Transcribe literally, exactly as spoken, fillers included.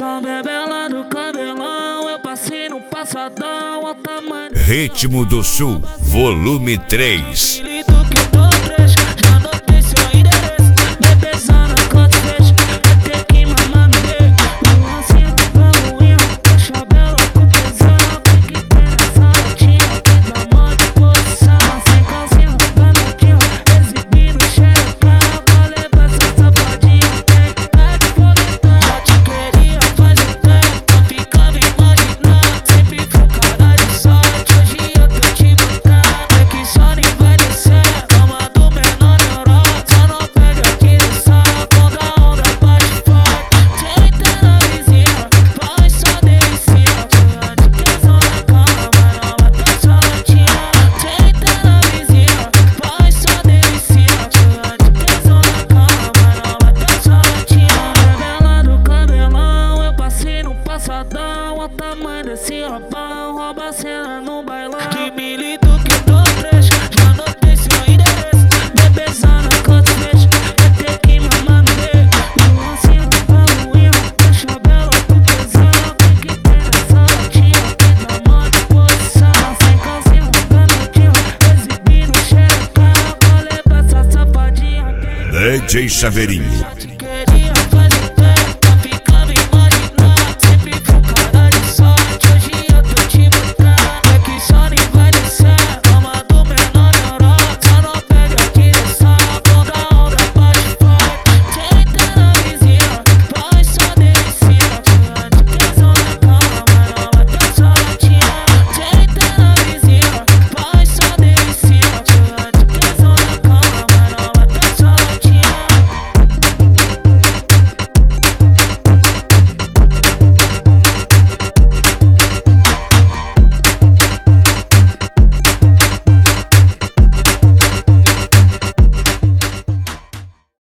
Com bebela do cabelão, eu passei no passadão, ao tamanho. Ritmo do Sul, volume três. O tamanho desse roupão, rouba a cena no bailão. De milito que tô trecho, já anotei seu endereço. Bebezona quantos beijos, vai ter que mamar no meio. No lacinho do baluinho, deixa a bela pro tesão. Tem que ter essa latinha, tem da mó disposição. Sem calcinha, canudinho, exibindo xerecão. Vou levar essa safadinha. D J Chaveirinho.